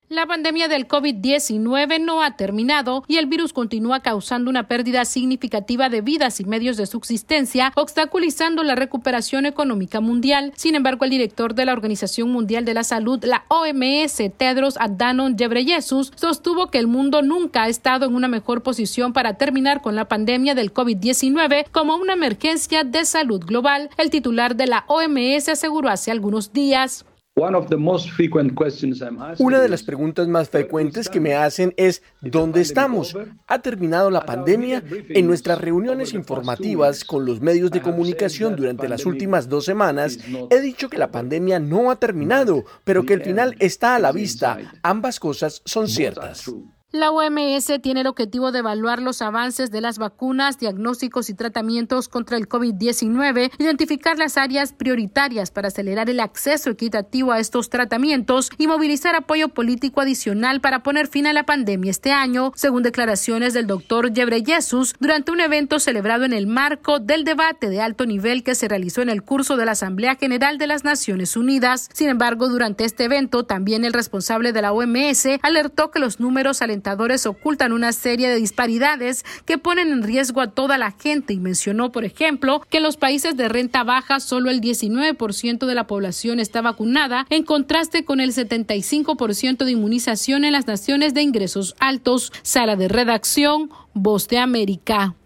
La pandemia del COVID-19 no ha terminado y el virus continúa causando una pérdida significativa de vidas y medios de subsistencia, obstaculizando la recuperación económica mundial. Sin embargo, el director de la Organización Mundial de la Salud, la OMS, Tedros Adhanom Ghebreyesus, sostuvo que el mundo nunca ha estado en una mejor posición para terminar con la pandemia del COVID-19 como una emergencia de salud global. El titular de la OMS aseguró hace algunos días: una de las preguntas más frecuentes que me hacen es ¿dónde estamos? ¿Ha terminado la pandemia? En nuestras reuniones informativas con los medios de comunicación durante las últimas 2 semanas, he dicho que la pandemia no ha terminado, pero que el final está a la vista. Ambas cosas son ciertas. La OMS tiene el objetivo de evaluar los avances de las vacunas, diagnósticos y tratamientos contra el COVID-19, identificar las áreas prioritarias para acelerar el acceso equitativo a estos tratamientos y movilizar apoyo político adicional para poner fin a la pandemia este año, según declaraciones del doctor Ghebreyesus durante un evento celebrado en el marco del debate de alto nivel que se realizó en el curso de la Asamblea General de las Naciones Unidas. Sin embargo, durante este evento, también el responsable de la OMS alertó que los números alentadores ocultan una serie de disparidades que ponen en riesgo a toda la gente y mencionó, por ejemplo, que en los países de renta baja solo el 19% de la población está vacunada, en contraste con el 75% de inmunización en las naciones de ingresos altos. Sala de redacción, Voz de América.